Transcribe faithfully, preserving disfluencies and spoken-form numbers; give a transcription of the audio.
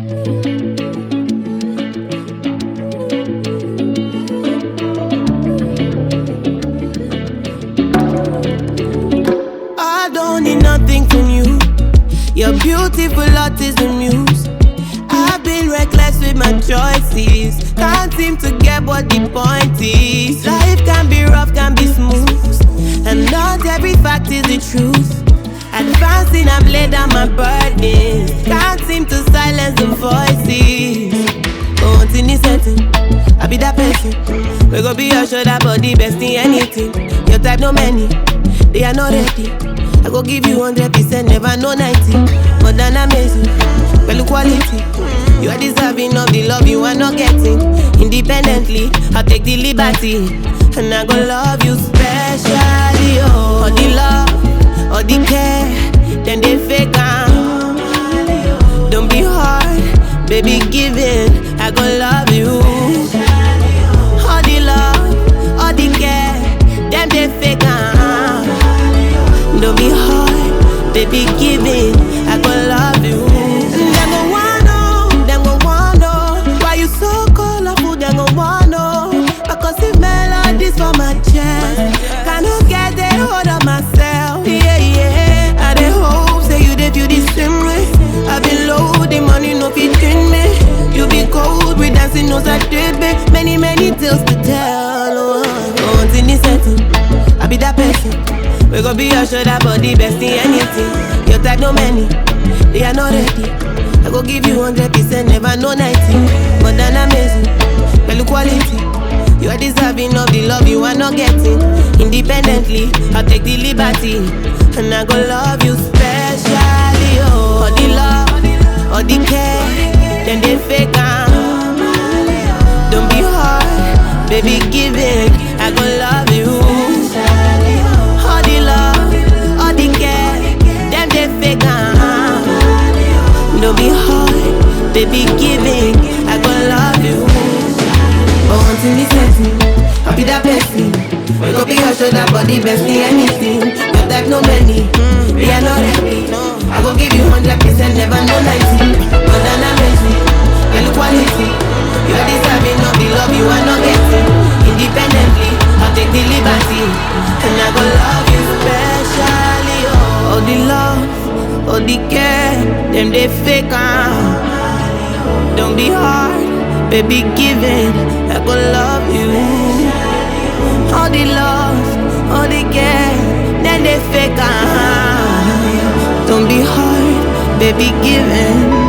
I don't need nothing from you. Your beautiful heart is the muse. I've been reckless with my choices. Can't seem to get what the point is. Life can be rough, can be smooth, and not every fact is the truth. Advancing, I've laid down my burdens. Can't seem to silence the voices. But once in this setting, I be that person. We gon' be your shoulder, body, best in anything. Your type, no many, they are not ready. I go give you one hundred percent, never no ninety. More than amazing, well quality. You are deserving of the love you are not getting. Independently, I'll take the liberty, and I go love you specially. Oh, all the love, all the care, then they fake am. Don't be hard, baby, give it. I go love you. All the love, all the care, them they fake am. Don't be hard, baby, give it. I go love you. Them go wanna know, them go wanna know why you so colorful. Them go wanna know because the melodies for my chest. Cannot get a hold of myself. Yeah, yeah. I dey hope say you dey feel the same way. I been low, the money no fit in me. You be cold, we dancing no Saturday. Many, many tales to tell. Oh, once in this setting, I be that person. We gon' be your shoulder, body, best in anything. Your type, no many, they are not ready. I go give you one hundred percent, never no ninety. More than amazing, well quality. You are deserving of the love you are not getting. Independently, I'll take the liberty, and I go love you specially. Oh, all the love, all the care, then they fake am. Don't be hard, baby, give it. I go love you. All the love, all the care, them they fake am. Don't be hard, baby, give it. I go love you. But once in this setting, I'll be that person. We gon' be your shoulder, body, best in anything. Your type, no many, we are not ready. I gon' give you one hundred percent, never no ninety. More than amazing, well quality. You are deserving of the love you are not getting. Independently, I'll take the liberty, and I go love you specially. Oh, all the love, all the care, them they fake am. Don't be hard, baby, give it. I go love you. All the love, all the care, then they fake am. Don't be hard, baby, give it.